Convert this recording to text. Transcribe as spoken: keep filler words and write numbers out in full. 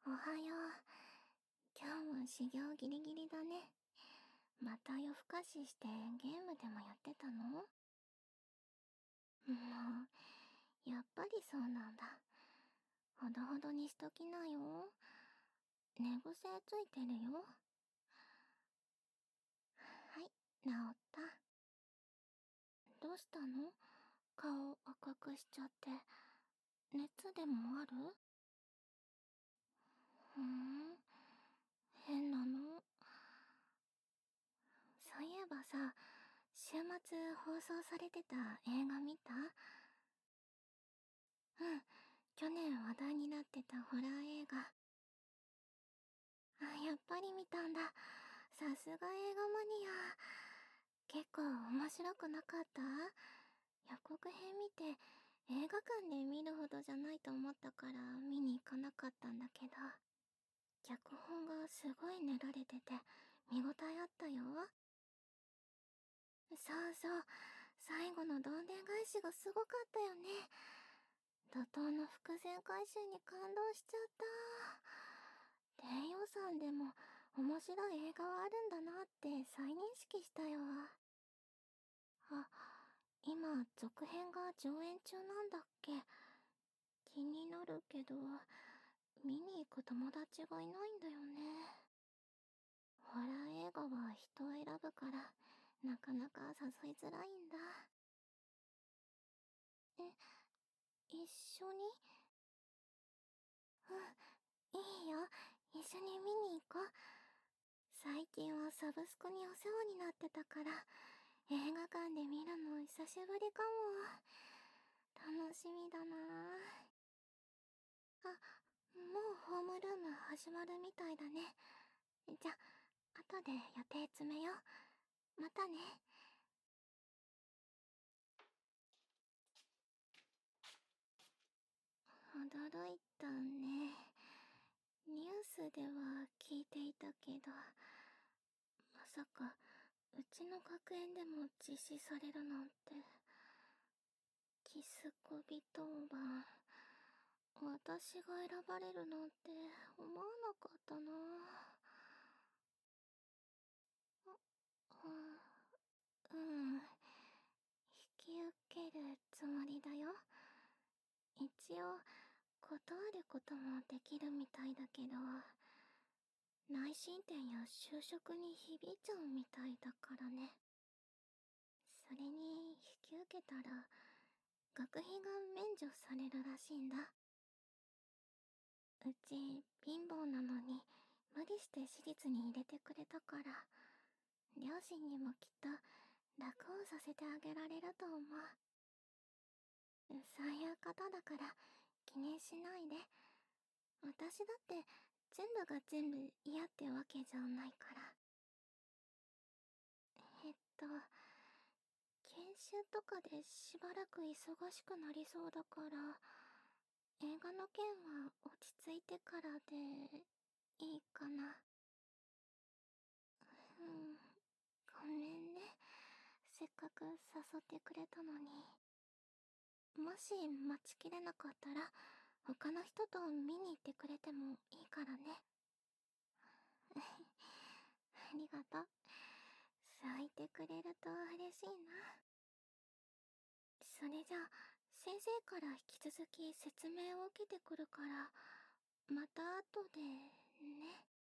おはよう。今日も修行ギリギリだね。また夜更かししてゲームでもやってたの？もう、やっぱりそうなんだ。ほどほどにしときなよ。寝癖ついてるよ。はい、治った。どうしたの？顔赤くしちゃって。熱でもある？ふーん、変なの。そういえばさ、週末放送されてた映画見た？うん、去年話題になってたホラー映画。あ、やっぱり見たんだ。さすが映画マニア。結構面白くなかった？予告編見て映画館で見るほどじゃないと思ったから見に行かなかったんだけど、脚本がすごい練られてて見応えあったよ。そうそう、最後のどんでん返しがすごかったよね。怒涛の伏線回収に感動しちゃった。低予算でも面白い映画はあるんだなって再認識したよ。あ、今続編が上映中なんだっけ？気になるけど、見に行く友達がいないんだよね。ホラー映画は人を選ぶから、なかなか誘いづらいんだ。え、一緒に？うん、いいよ。一緒に見に行こう。最近はサブスクにお世話になってたから、映画館で見るの久しぶりかも。楽しみだなあ。もうホームルーム始まるみたいだね。じゃ、後で予定詰めよう。またね。驚いたね。ニュースでは聞いていたけど、まさかうちの学園でも実施されるなんて。キスコビ当番、私が選ばれるなんて思わなかったな。う、うん、引き受けるつもりだよ。一応断ることもできるみたいだけど、内申点や就職に響いちゃうみたいだからね。それに引き受けたら学費が免除されるらしいんだ。うち貧乏なのに無理して私立に入れてくれたから、両親にもきっと楽をさせてあげられると思う。そういうことだから気にしないで。私だって全部が全部嫌ってわけじゃないから。えっと、研修とかでしばらく忙しくなりそうだから、映画の件は落ち着いてからでいいかな。うん、ごめんね。せっかく誘ってくれたのに。もし待ちきれなかったら、他の人と見に行ってくれてもいいからね。ありがとう。そう言ってくれると嬉しいな。それじゃあ、先生から引き続き説明を受けてくるから、また後でね。